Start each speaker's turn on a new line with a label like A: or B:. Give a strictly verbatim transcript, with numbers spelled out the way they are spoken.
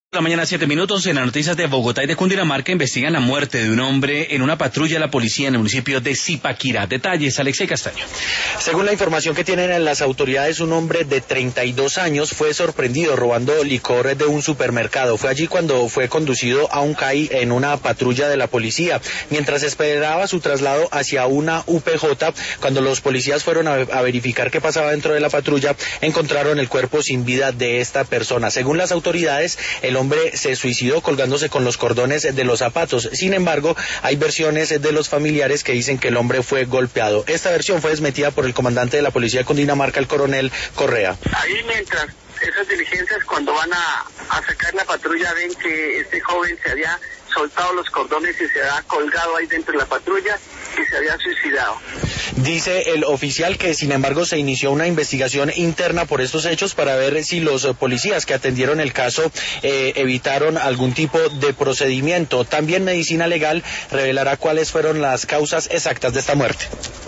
A: La mañana, siete minutos. En las noticias de Bogotá y de Cundinamarca investigan la muerte de un hombre en una patrulla de la policía en el municipio de Zipaquirá. Detalles, Alexei Castaño.
B: Según la información que tienen las autoridades, un hombre de treinta y dos años fue sorprendido robando licor de un supermercado. Fue allí cuando fue conducido a un C A I en una patrulla de la policía, mientras esperaba su traslado hacia una U P J. Cuando los policías fueron a, a verificar qué pasaba dentro de la patrulla, encontraron el cuerpo sin vida de esta persona. Según las autoridades, el hombre se suicidó colgándose con los cordones de los zapatos. Sin embargo, hay versiones de los familiares que dicen que el hombre fue golpeado. Esta versión fue desmentida por el comandante de la policía de Cundinamarca, el coronel Correa.
C: Ahí mientras esas diligencias, cuando van a, a sacar la patrulla, ven que este joven se había soltado los cordones y se había colgado ahí dentro de la patrulla y se había suicidado.
B: Dice el oficial que, sin embargo, se inició una investigación interna por estos hechos para ver si los policías que atendieron el caso eh, evitaron algún tipo de procedimiento. También Medicina Legal revelará cuáles fueron las causas exactas de esta muerte.